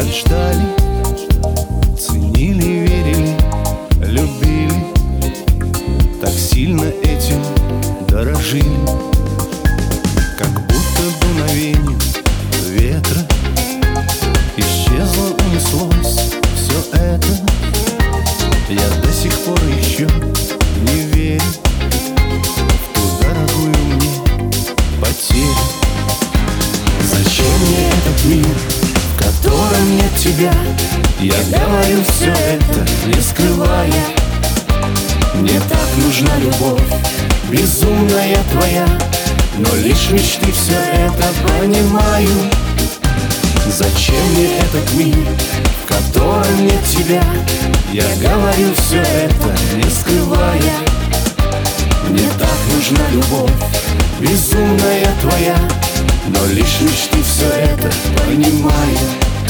так ждали, ценили, верили, любили, так сильно этим дорожили. Как будто дуновением ветра исчезло, унеслось все это. Я до сих пор еще не верю в ту дорогую мне потерю. Зачем мне этот мир, в котором нет тебя? Я говорю все это, не скрывая. Мне так нужна любовь, безумная твоя, но лишь мечты все это понимаю. Зачем мне этот мир, в котором нет тебя? Я говорю все это, не скрывая. Мне так нужна любовь, безумная твоя, но лишь мечты все это понимаю.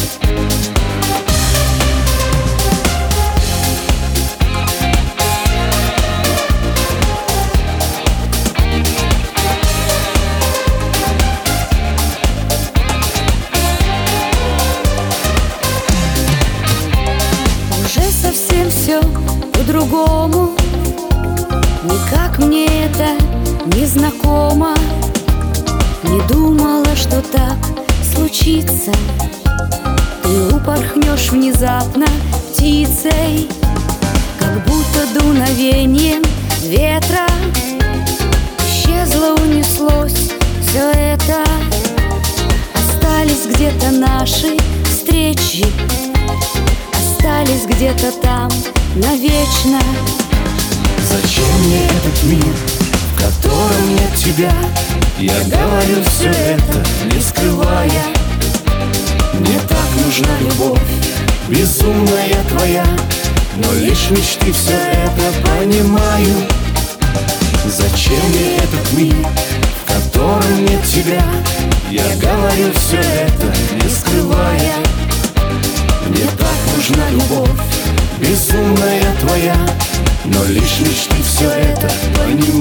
Совсем все по-другому, никак мне это не знакомо. Не думала, что так случится. Ты упорхнешь внезапно птицей, как будто дуновением ветра. Исчезло, унеслось все это. Остались где-то наши встречи, остались где-то там навечно. Зачем мне этот мир, в котором нет тебя? Я говорю все это, не скрывая. Мне так нужна любовь, безумная твоя, но лишь мечты все это понимаю. Зачем мне этот мир, в котором нет тебя? Я говорю все это, не скрывая. Мне так нужна любовь, безумная твоя, но лишь мечты все это понимаю.